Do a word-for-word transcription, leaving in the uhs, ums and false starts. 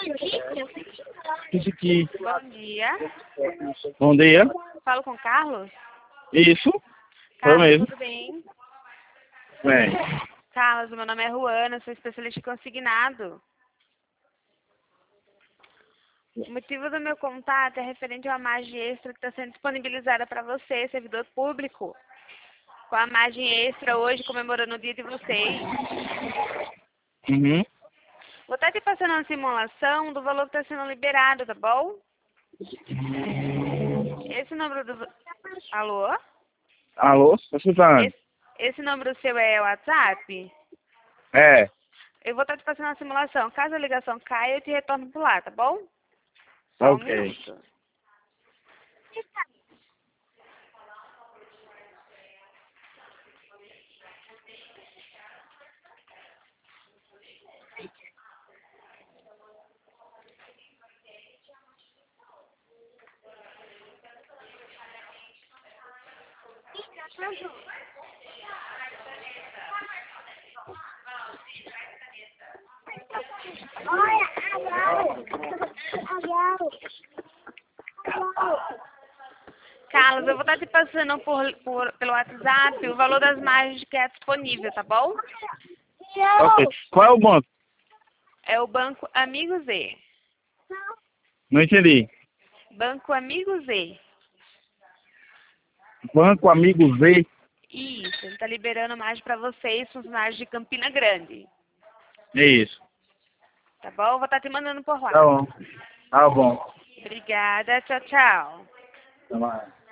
Isso aqui. Bom dia. Bom dia. Falo com o Carlos? Isso? Foi Carlos, mesmo. tudo bem? Bem. Carlos, meu nome é Ruana, sou especialista em consignado. O motivo do meu contato é referente a uma margem extra que está sendo disponibilizada para você, servidor público. Com a margem extra hoje, comemorando o dia de vocês. Uhum. Vou estar te passando uma simulação do valor que está sendo liberado, tá bom? Esse número do... Alô? Alô? Tô escutando. Esse, esse número seu é o WhatsApp? É. Eu vou estar te passando uma simulação. Caso a ligação caia, eu te retorno por lá, tá bom? Só um Ok. minuto. Carlos, eu vou estar te passando por, por, pelo WhatsApp o valor das margens que é disponível, tá bom? Ok. Qual é o banco? É o Banco Amigo Z. Não entendi. Banco Amigo Z. Banco Amigo Z. Isso, ele está liberando margem para vocês, funcionários de Campina Grande. Isso. Tá bom? Vou estar te mandando por lá. Tá bom. Tá bom. Obrigada, tchau, tchau. Tá mais.